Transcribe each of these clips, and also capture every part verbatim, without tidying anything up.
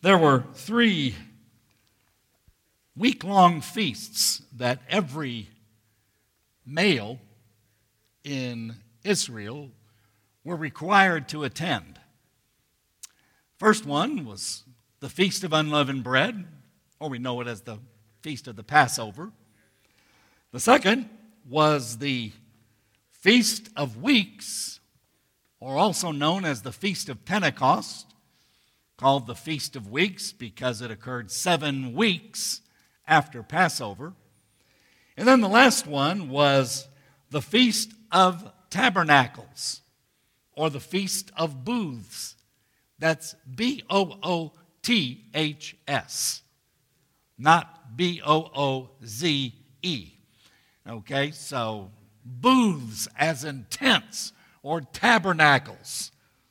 There were three week-long feasts that every male in Israel were required to attend. First one was the Feast of Unleavened Bread, or we know it as the Feast of the Passover. The second was the Feast of Weeks, or also known as the Feast of Pentecost, called the Feast of Weeks because it occurred seven weeks after Passover. And then the last one was the Feast of Tabernacles, or the Feast of Booths. That's B O O T H S, not B O O Z E. Okay, so booths as in tents or tabernacles.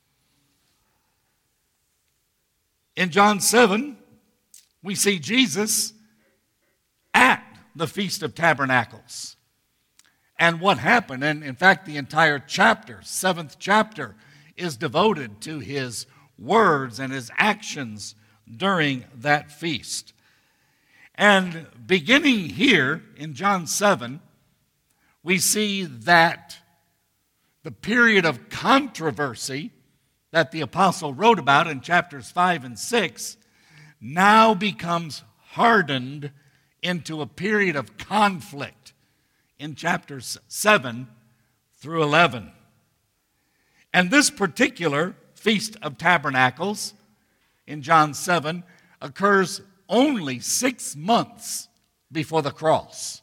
In John seven, we see Jesus at the Feast of Tabernacles. And what happened, and in fact the entire chapter, seventh chapter, is devoted to his words and his actions during that feast. And beginning here in John seven, we see that the period of controversy that the apostle wrote about in chapters five and six now becomes hardened into a period of conflict in chapters seven through eleven. And this particular Feast of Tabernacles in John seven occurs only six months before the cross.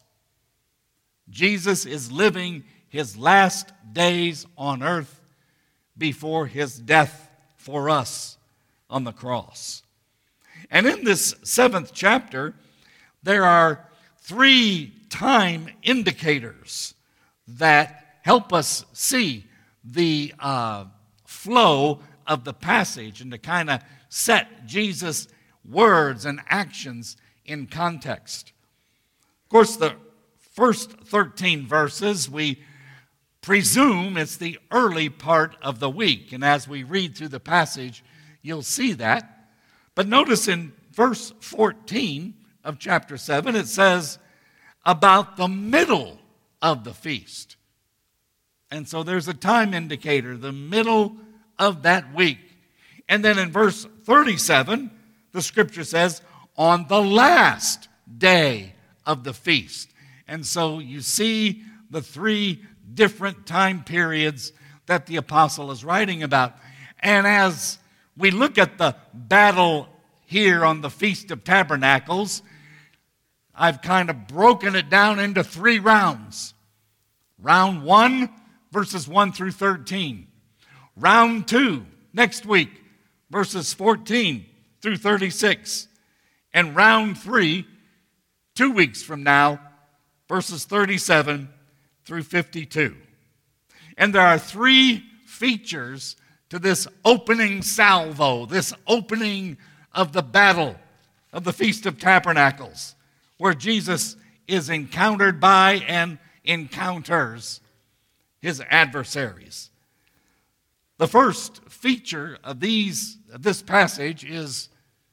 Jesus is living his last days on earth before his death for us on the cross. And in this seventh chapter, there are three time indicators that help us see the uh, flow of the passage and to kind of set Jesus' words and actions in context. Of course, the first thirteen verses, we presume it's the early part of the week. And as we read through the passage, you'll see that. But notice in verse fourteen of chapter seven, it says, about the middle of the feast. And so there's a time indicator, the middle of that week. And then in verse thirty-seven, the scripture says, on the last day of the feast. And so you see the three different time periods that the apostle is writing about. And as we look at the battle here on the Feast of Tabernacles, I've kind of broken it down into three rounds. Round one, verses one through thirteen. Round two, next week, verses fourteen through thirty-six. And round three, two weeks from now, verses thirty-seven through fifty-two. And there are three features to this opening salvo, this opening of the battle of the Feast of Tabernacles, where Jesus is encountered by and encounters his adversaries. The first feature of these of this passage is,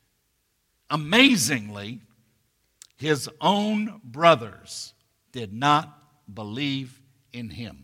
amazingly, his own brothers did not believe in him.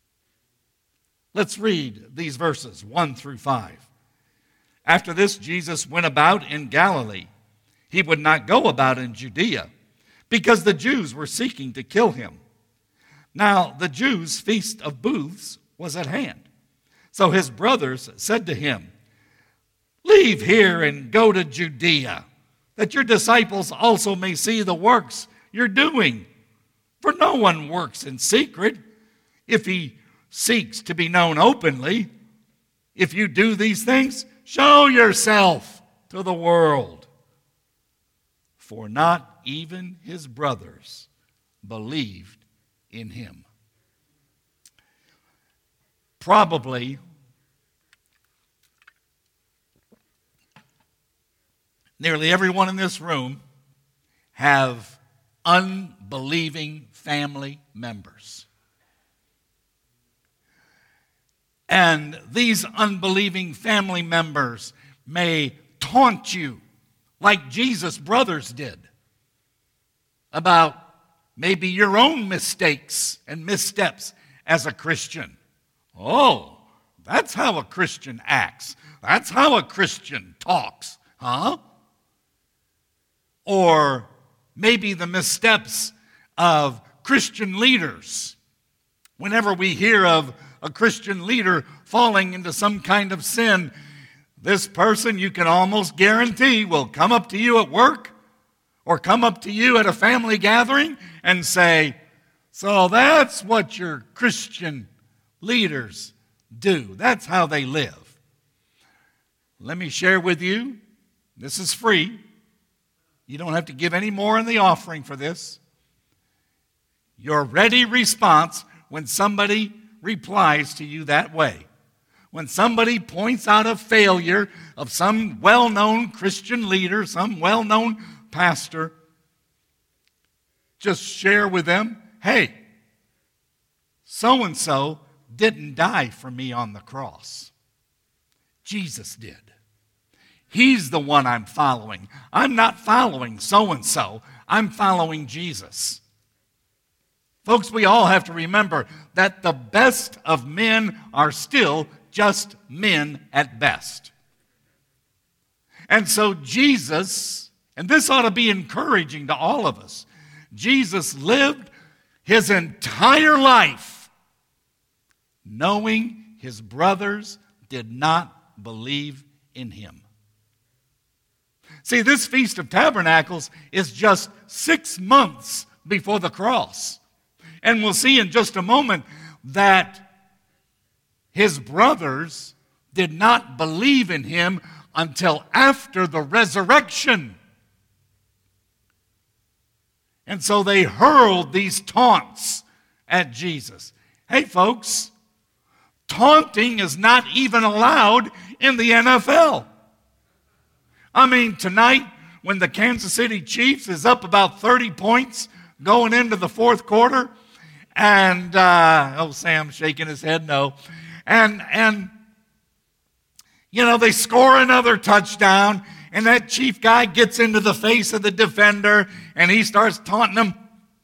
Let's read these verses, one through five. After this, Jesus went about in Galilee. He would not go about in Judea, because the Jews were seeking to kill him. Now the Jews' feast of booths was at hand. So his brothers said to him, leave here and go to Judea, that your disciples also may see the works you're doing. For no one works in secret if he seeks to be known openly. If you do these things, show yourself to the world. For not even his brothers believed in him. Probably nearly everyone in this room have unbelieving family members. And these unbelieving family members may taunt you like Jesus' brothers did, about maybe your own mistakes and missteps as a Christian. Oh, that's how a Christian acts. That's how a Christian talks, huh? Or maybe the missteps of Christian leaders. Whenever we hear of a Christian leader falling into some kind of sin, this person you can almost guarantee will come up to you at work or come up to you at a family gathering and say, so that's what your Christian leaders do. That's how they live. Let me share with you, this is free. You don't have to give any more in the offering for this. Your ready response when somebody replies to you that way, when somebody points out a failure of some well-known Christian leader, some well-known pastor, just share with them, hey, so-and-so didn't die for me on the cross. Jesus did. He's the one I'm following. I'm not following so-and-so. I'm following Jesus. Folks, we all have to remember that the best of men are still just men at best. And so Jesus, and this ought to be encouraging to all of us, Jesus lived his entire life knowing his brothers did not believe in him. See, this Feast of Tabernacles is just six months before the cross. And we'll see in just a moment that his brothers did not believe in him until after the resurrection. And so they hurled these taunts at Jesus. Hey, folks, taunting is not even allowed in the N F L. I mean, tonight, when the Kansas City Chiefs is up about thirty points going into the fourth quarter, and, uh, oh, Sam's shaking his head no, and, and, you know, they score another touchdown, and that Chief guy gets into the face of the defender, and he starts taunting him.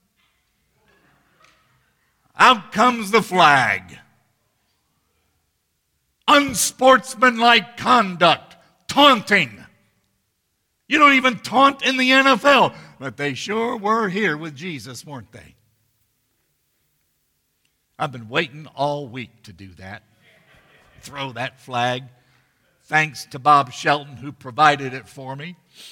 Out comes the flag. Unsportsmanlike conduct, taunting. You don't even taunt in the N F L, but they sure were here with Jesus, weren't they? I've been waiting all week to do that. Throw that flag. Thanks to Bob Shelton who provided it for me.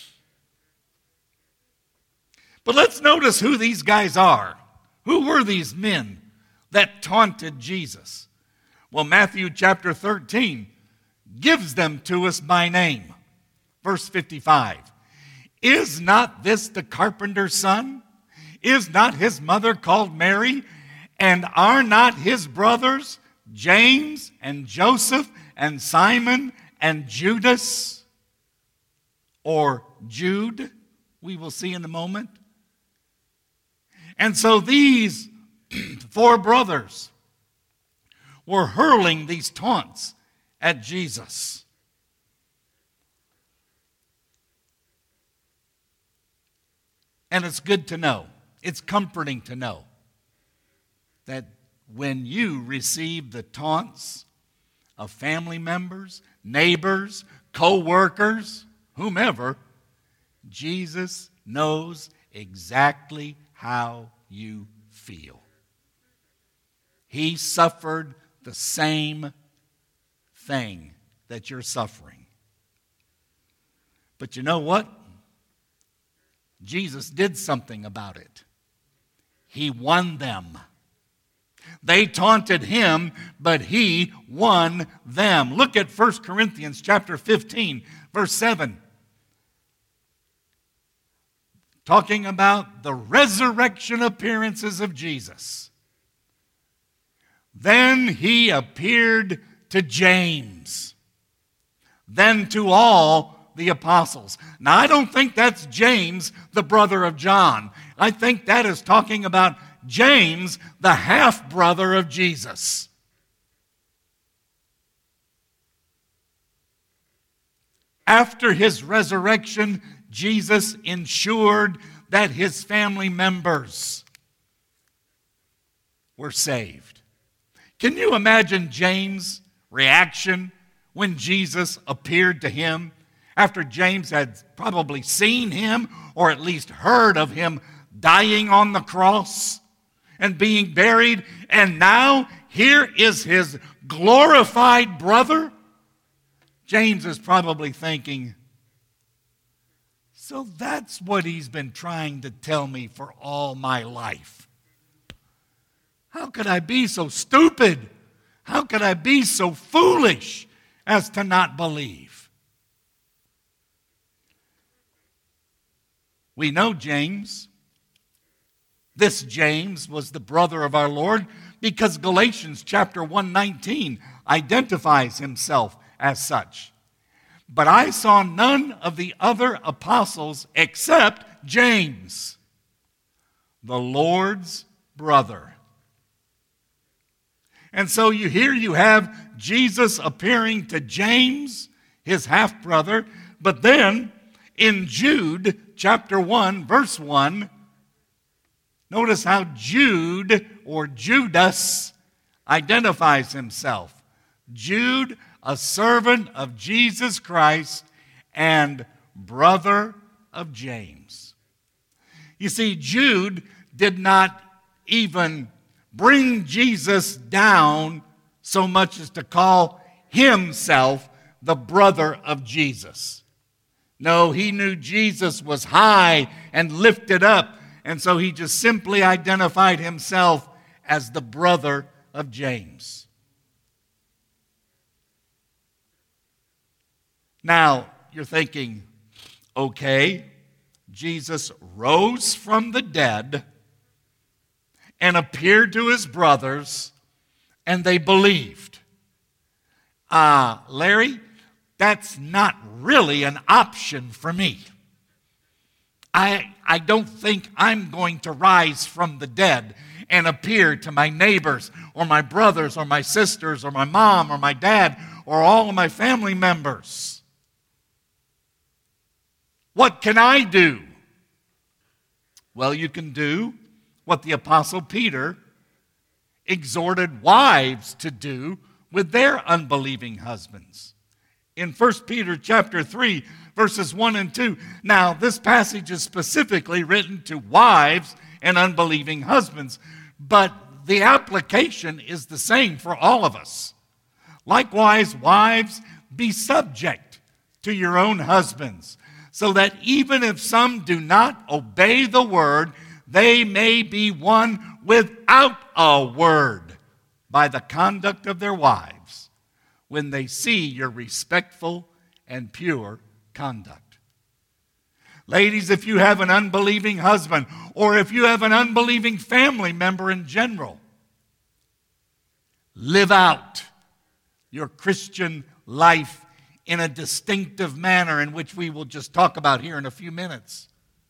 But let's notice who these guys are. Who were these men that taunted Jesus? Well, Matthew chapter thirteen gives them to us by name. Verse fifty-five. Is not this the carpenter's son? Is not his mother called Mary? And are not his brothers James and Joseph and Simon and Judas? Or Jude, we will see in a moment. And so these four brothers were hurling these taunts at Jesus. And it's good to know, it's comforting to know that when you receive the taunts of family members, neighbors, co-workers, whomever, Jesus knows exactly how you feel. He suffered the same thing that you're suffering. But you know what? Jesus did something about it. He won them. They taunted him, but he won them. Look at First Corinthians chapter fifteen, verse seven. Talking about the resurrection appearances of Jesus. Then he appeared to James, then to all the apostles. Now, I don't think that's James, the brother of John. I think that is talking about James, the half-brother of Jesus. After his resurrection, Jesus ensured that his family members were saved. Can you imagine James' reaction when Jesus appeared to him after James had probably seen him or at least heard of him dying on the cross and being buried, and now here is his glorified brother? James is probably thinking, so that's what he's been trying to tell me for all my life. How could I be so stupid? How could I be so foolish as to not believe? We know James. This James was the brother of our Lord because Galatians chapter one nineteen identifies himself as such. But I saw none of the other apostles except James, the Lord's brother. And so you here you have Jesus appearing to James, his half-brother, but then in Jude chapter one, verse one, notice how Jude or Judas identifies himself. Jude, a servant of Jesus Christ and brother of James. You see, Jude did not even bring Jesus down so much as to call himself the brother of Jesus. No, he knew Jesus was high and lifted up, and so he just simply identified himself as the brother of James. Now, you're thinking, okay, Jesus rose from the dead and appeared to his brothers, and they believed. Ah, uh, Larry, that's not really an option for me. I, I don't think I'm going to rise from the dead and appear to my neighbors or my brothers or my sisters or my mom or my dad or all of my family members. What can I do? Well, you can do what the Apostle Peter exhorted wives to do with their unbelieving husbands. In First Peter chapter three, verses one and two. Now, this passage is specifically written to wives and unbelieving husbands, but the application is the same for all of us. Likewise, wives, be subject to your own husbands, so that even if some do not obey the word, they may be won without a word by the conduct of their wives, when they see your respectful and pure conduct. Ladies, if you have an unbelieving husband, or if you have an unbelieving family member in general, live out your Christian life in a distinctive manner in which we will just talk about here in a few minutes.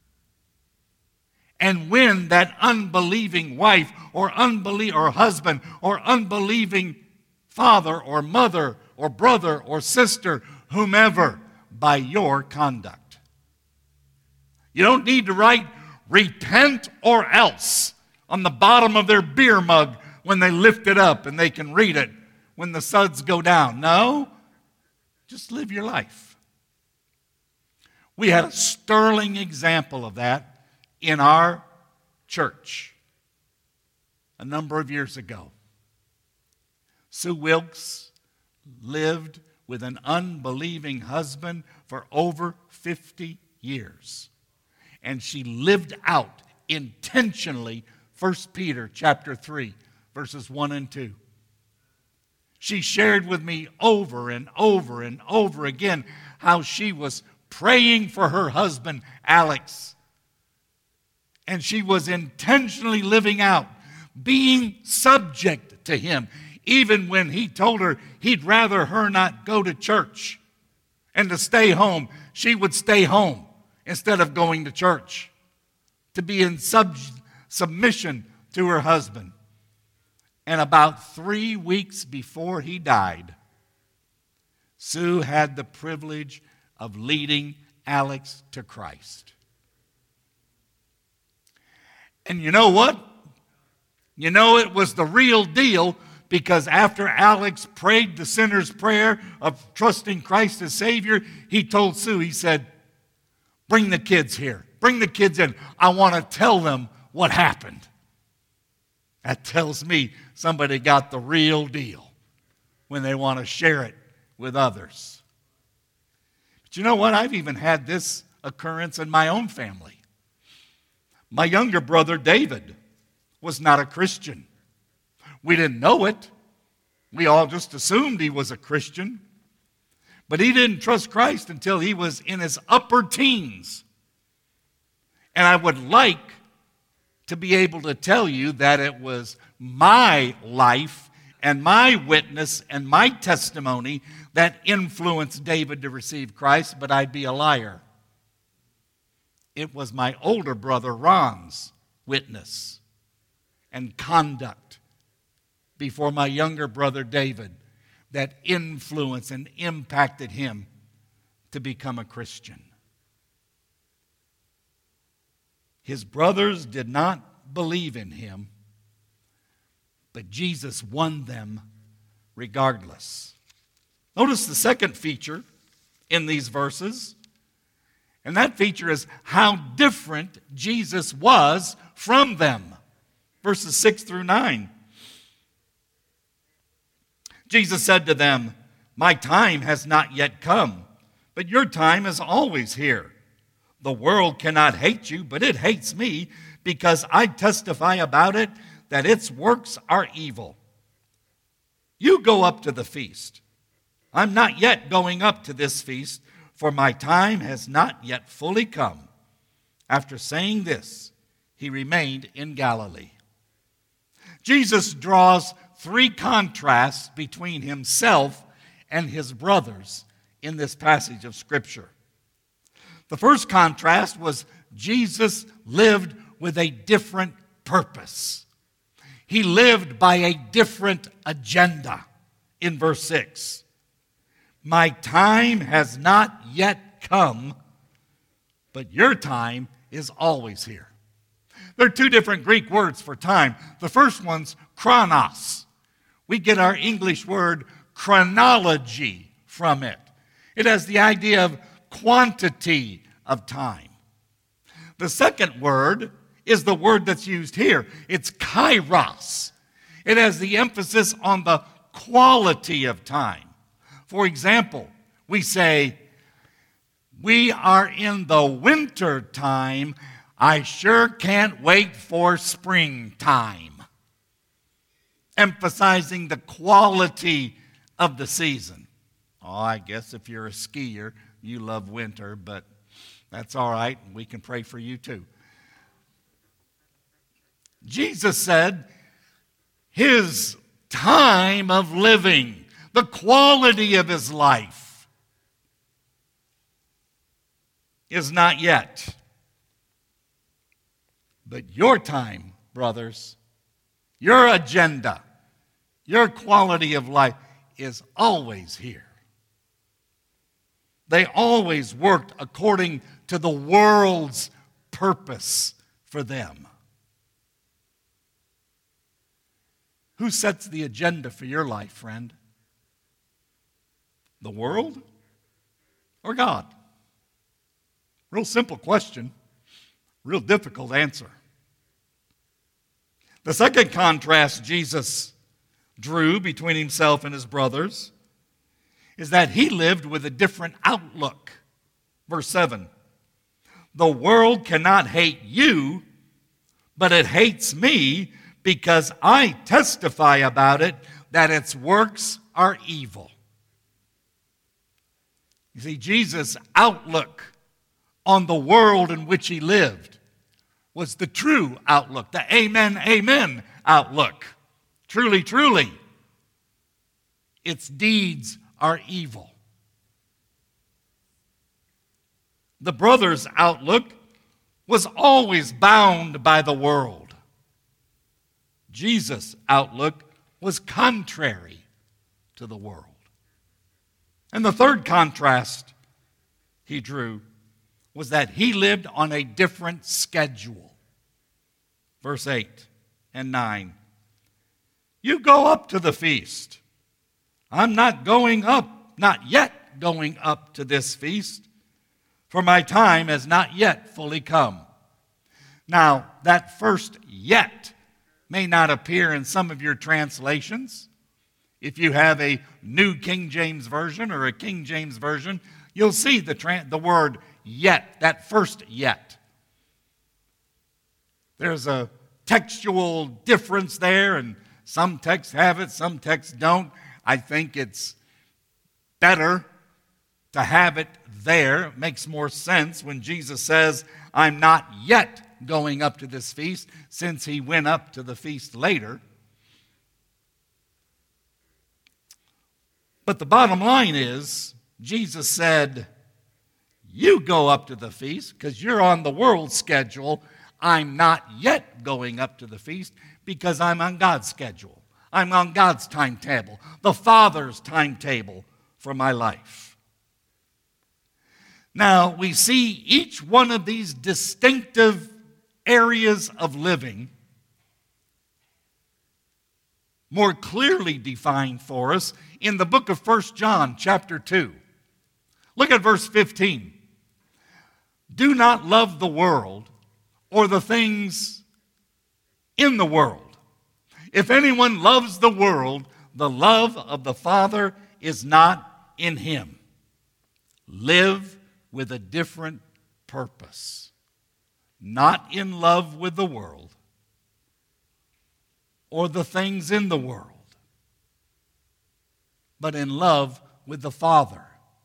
And when that unbelieving wife or unbelie- or husband or unbelieving father or mother or brother or sister, whomever, by your conduct. You don't need to write repent or else on the bottom of their beer mug when they lift it up and they can read it when the suds go down. No, just live your life. We had a sterling example of that in our church a number of years ago. Sue Wilkes lived with an unbelieving husband for over fifty years. And she lived out intentionally First Peter chapter three, verses one and two. She shared with me over and over and over again how she was praying for her husband, Alex. And she was intentionally living out, being subject to him, even when he told her he'd rather her not go to church and to stay home. She would stay home instead of going to church, to be in sub- submission to her husband. And about three weeks before he died, Sue had the privilege of leading Alex to Christ. And you know what? You know it was the real deal, because after Alex prayed the sinner's prayer of trusting Christ as Savior, he told Sue, he said, bring the kids here. Bring the kids in. I want to tell them what happened. That tells me somebody got the real deal when they want to share it with others. But you know what? I've even had this occurrence in my own family. My younger brother, David, was not a Christian. We didn't know it. We all just assumed he was a Christian. But he didn't trust Christ until he was in his upper teens. And I would like to be able to tell you that it was my life and my witness and my testimony that influenced David to receive Christ, but I'd be a liar. It was my older brother Ron's witness and conduct before my younger brother David that influenced and impacted him to become a Christian. His brothers did not believe in him, but Jesus won them regardless. Notice the second feature in these verses, and that feature is how different Jesus was from them. Verses six through nine. Jesus said to them, my time has not yet come, but your time is always here. The world cannot hate you, but it hates me, because I testify about it that its works are evil. You go up to the feast. I'm not yet going up to this feast, for my time has not yet fully come. After saying this, he remained in Galilee. Jesus draws three contrasts between himself and his brothers in this passage of Scripture. The first contrast was Jesus lived with a different purpose. He lived by a different agenda in verse six. My time has not yet come, but your time is always here. There are two different Greek words for time. The first one's chronos. We get our English word chronology from it. It has the idea of quantity of time. The second word is the word that's used here. It's kairos. It has the emphasis on the quality of time. For example, we say, we are in the winter time. I sure can't wait for springtime. Emphasizing the quality of the season. Oh, I guess if you're a skier, you love winter, but that's all right. We can pray for you too. Jesus said his time of living, the quality of his life, is not yet. But your time, brothers, your agenda, your quality of life is always here. They always worked according to the world's purpose for them. Who sets the agenda for your life, friend? The world or God? Real simple question, real difficult answer. The second contrast Jesus drew between himself and his brothers is that he lived with a different outlook. Verse seven, the world cannot hate you, but it hates me because I testify about it that its works are evil. You see, Jesus' outlook on the world in which he lived was the true outlook, the amen, amen outlook. Truly, truly, its deeds are evil. The brothers' outlook was always bound by the world. Jesus' outlook was contrary to the world. And the third contrast he drew was that he lived on a different schedule. Verse eight and nine. You go up to the feast. I'm not going up, not yet going up to this feast, for my time has not yet fully come. Now, that first yet may not appear in some of your translations. If you have a New King James Version or a King James Version, you'll see the, tra- the word yet, that first yet. There's a textual difference there, and some texts have it, some texts don't. I think it's better to have it there. It makes more sense when Jesus says, I'm not yet going up to this feast, since he went up to the feast later. But the bottom line is, Jesus said, you go up to the feast because you're on the world schedule. I'm not yet going up to the feast because I'm on God's schedule. I'm on God's timetable, the Father's timetable for my life. Now, we see each one of these distinctive areas of living more clearly defined for us in the book of First John chapter two. Look at verse fifteen. Do not love the world or the things in the world. If anyone loves the world, the love of the Father is not in him. Live with a different purpose. Not in love with the world or the things in the world, but in love with the Father.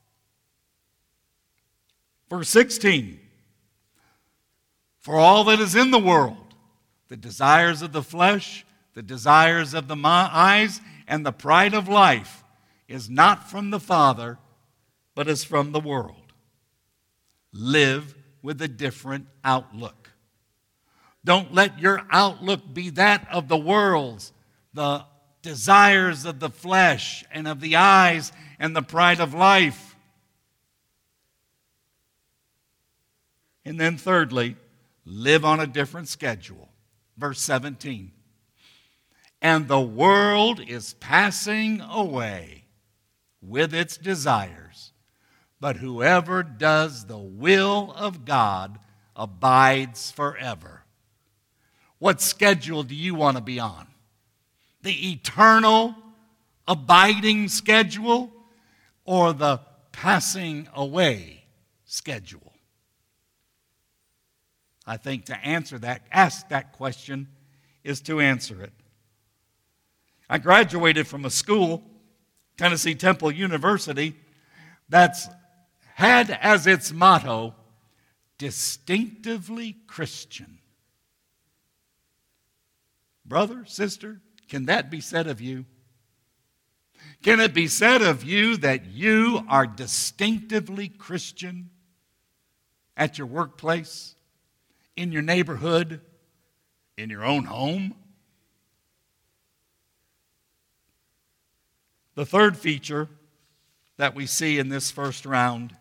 Verse sixteen, for all that is in the world, the desires of the flesh, the desires of the eyes, and the pride of life is not from the Father, but is from the world. Live with a different outlook. Don't let your outlook be that of the world's, the desires of the flesh and of the eyes and the pride of life. And then thirdly, live on a different schedule. Verse seventeen. And the world is passing away with its desires, but whoever does the will of God abides forever. What schedule do you want to be on? The eternal, abiding schedule or the passing away schedule? I think to answer that, ask that question is to answer it. I graduated from a school, Tennessee Temple University, that's had as its motto, distinctively Christian. Brother, sister, can that be said of you? Can it be said of you that you are distinctively Christian at your workplace, in your neighborhood, in your own home? The third feature that we see in this first round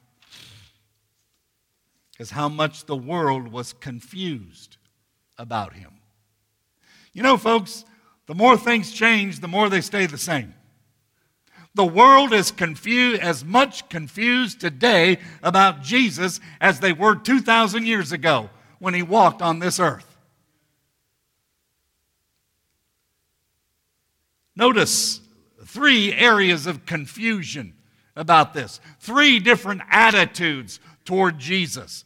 is how much the world was confused about him. You know, folks, the more things change, the more they stay the same. The world is confused, as much confused today about Jesus as they were two thousand years ago when he walked on this earth. Notice three areas of confusion about this. Three different attitudes toward Jesus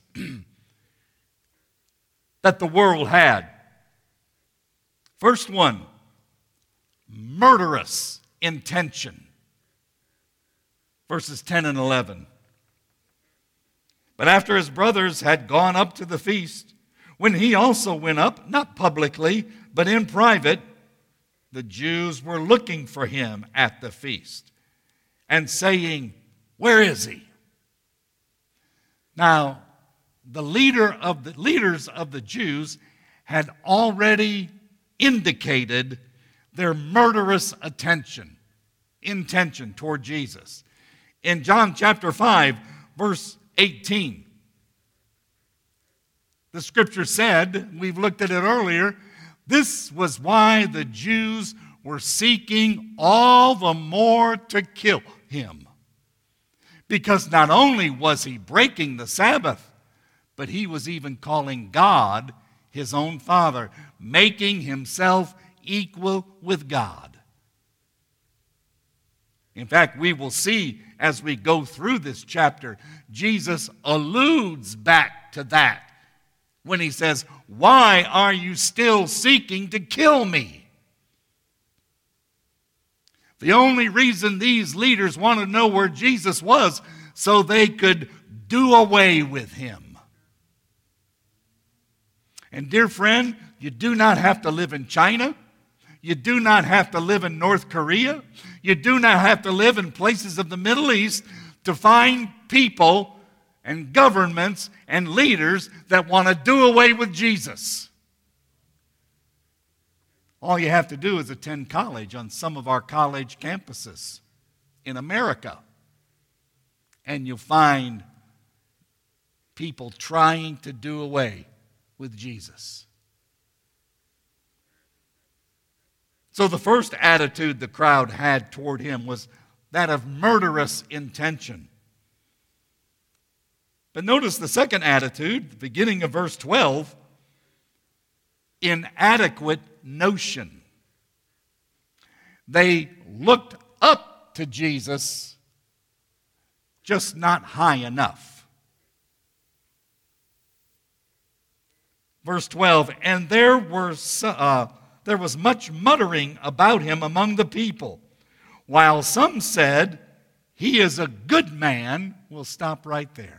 that the world had. First one, murderous intention. Verses ten and eleven. But after his brothers had gone up to the feast, when he also went up, not publicly, but in private, the Jews were looking for him at the feast and saying, where is he? Now, the leader of the leaders of the Jews had already indicated their murderous attention, intention toward Jesus. In John chapter five, verse eighteen, The scripture said, we've looked at it earlier, this was why the Jews were seeking all the more to kill him. Because not only was he breaking the Sabbath, but he was even calling God his own Father, making himself equal with God. In fact, we will see as we go through this chapter, Jesus alludes back to that when he says, "Why are you still seeking to kill me?" The only reason these leaders wanted to know where Jesus was so they could do away with him. And dear friend, you do not have to live in China. You do not have to live in North Korea. You do not have to live in places of the Middle East to find people and governments and leaders that want to do away with Jesus. All you have to do is attend college on some of our college campuses in America, and you'll find people trying to do away with Jesus. So the first attitude the crowd had toward him was that of murderous intention. But notice the second attitude, the beginning of verse twelve, inadequate notion. They looked up to Jesus, just not high enough. Verse twelve, and there were uh, there was much muttering about him among the people, while some said, "He is a good man." We'll stop right there.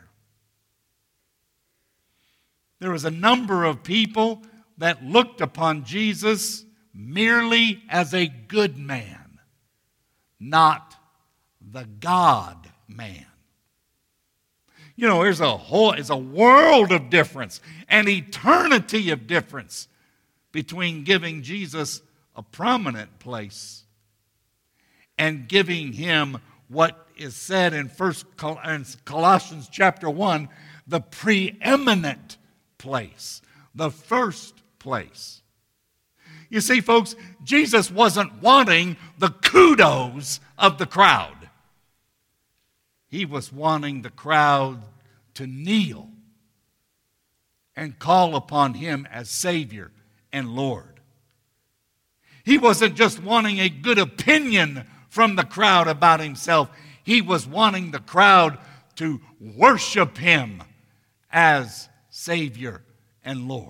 There was a number of people that looked upon Jesus merely as a good man, not the God man. You know, there's a whole, there's a world of difference, an eternity of difference between giving Jesus a prominent place and giving him what is said in First Colossians chapter one, the preeminent place, the first place. You see, folks, Jesus wasn't wanting the kudos of the crowd. He was wanting the crowd to kneel and call upon him as Savior and Lord. He wasn't just wanting a good opinion from the crowd about himself. He was wanting the crowd to worship him as Savior and Lord.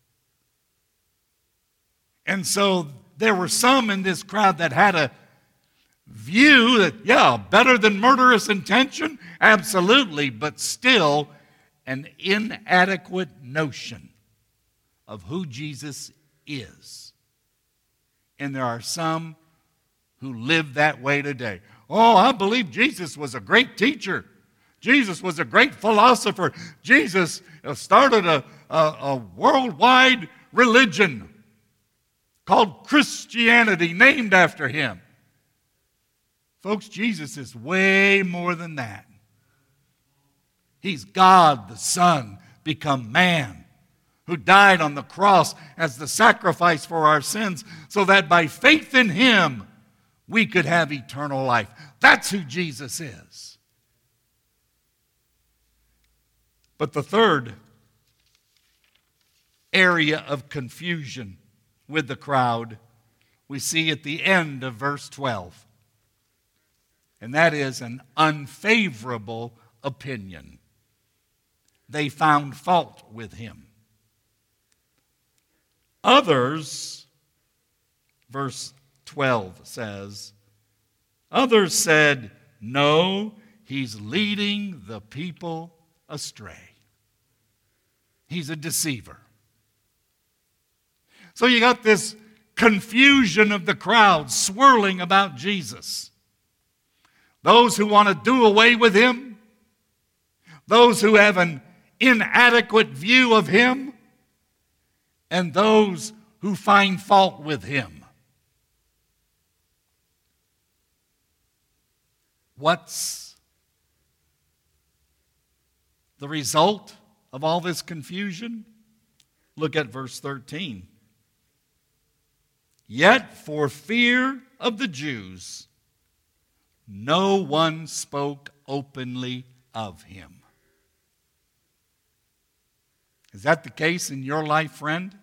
And so there were some in this crowd that had a view that, yeah, better than murderous intention? Absolutely, but still an inadequate notion of who Jesus is. And there are some who live that way today. Oh, I believe Jesus was a great teacher. Jesus was a great philosopher. Jesus started a, a, a worldwide religion called Christianity, named after him. Folks, Jesus is way more than that. He's God the Son, become man, who died on the cross as the sacrifice for our sins, so that by faith in him, we could have eternal life. That's who Jesus is. But the third area of confusion with the crowd we see at the end of verse twelve. And that is an unfavorable opinion. They found fault with him. Others, verse twelve says, others said, "No, he's leading the people astray. He's a deceiver." So you got this confusion of the crowd swirling about Jesus. Those who want to do away with him, those who have an inadequate view of him, and those who find fault with him. What's the result of all this confusion? Look at verse thirteen. Yet for fear of the Jews, no one spoke openly of him. Is that the case in your life, friend?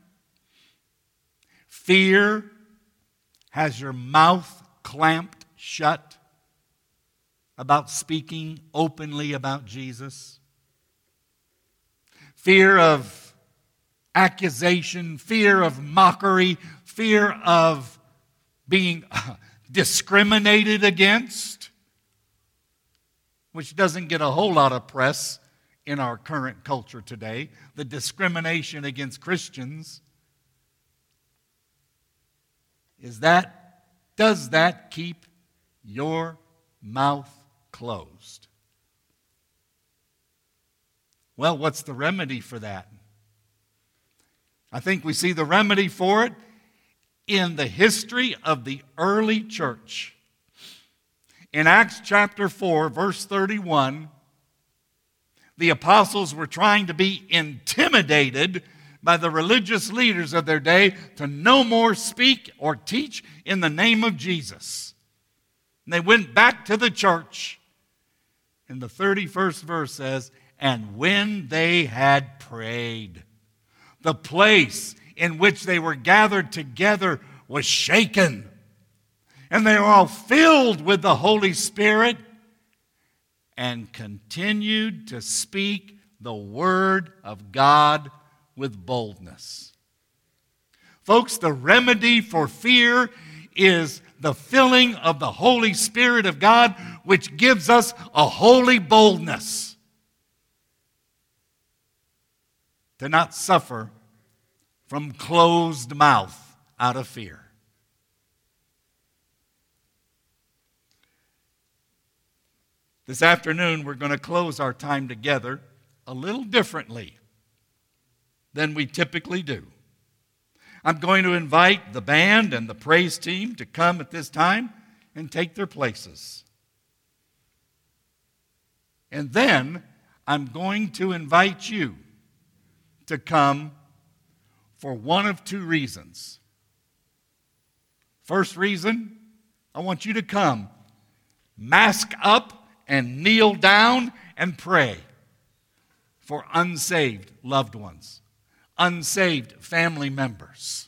Fear has your mouth clamped shut about speaking openly about Jesus. Fear of accusation, fear of mockery, fear of being discriminated against, which doesn't get a whole lot of press in our current culture today, the discrimination against Christians. Is that, does that keep your mouth closed? Well, what's the remedy for that? I think we see the remedy for it in the history of the early church. In Acts chapter four, verse thirty-one, the apostles were trying to be intimidated by the religious leaders of their day to no more speak or teach in the name of Jesus. And they went back to the church. And the thirty-first verse says, and when they had prayed, the place in which they were gathered together was shaken. And they were all filled with the Holy Spirit and continued to speak the word of God with boldness. Folks, the remedy for fear is the filling of the Holy Spirit of God, which gives us a holy boldness to not suffer from closed mouth out of fear. This afternoon, we're going to close our time together a little differently than we typically do. I'm going to invite the band and the praise team to come at this time and take their places. And then I'm going to invite you to come for one of two reasons. First reason, I want you to come, mask up and kneel down and pray for unsaved loved ones, unsaved family members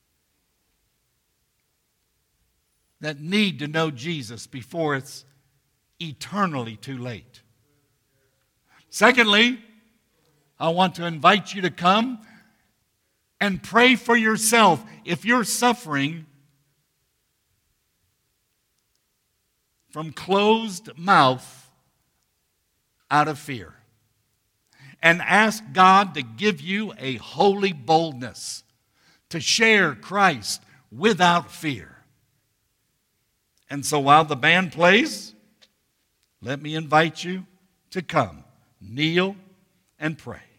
that need to know Jesus before it's eternally too late. Secondly, I want to invite you to come and pray for yourself if you're suffering from closed mouth out of fear. And ask God to give you a holy boldness to share Christ without fear. And so while the band plays, let me invite you to come, kneel, and pray.